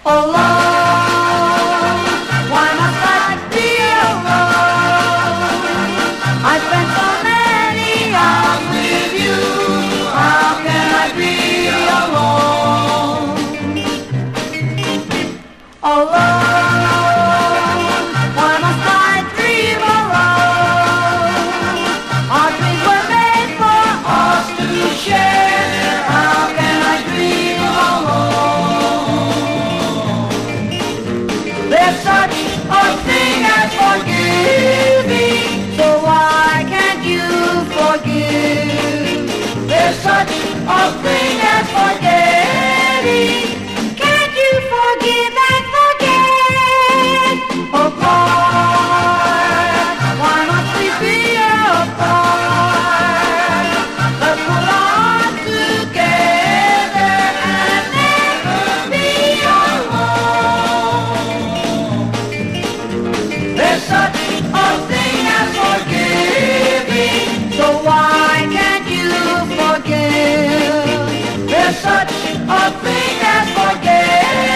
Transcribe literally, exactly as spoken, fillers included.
alone. Why must I be alone? I spent so many hours with you. How can I be alone? Alone. Why must I dream alone? Our dreams were made for us to share. How can I dream alone? There's such a thing as forgiving, so why can't you forgive? There's such a thing as forgiving.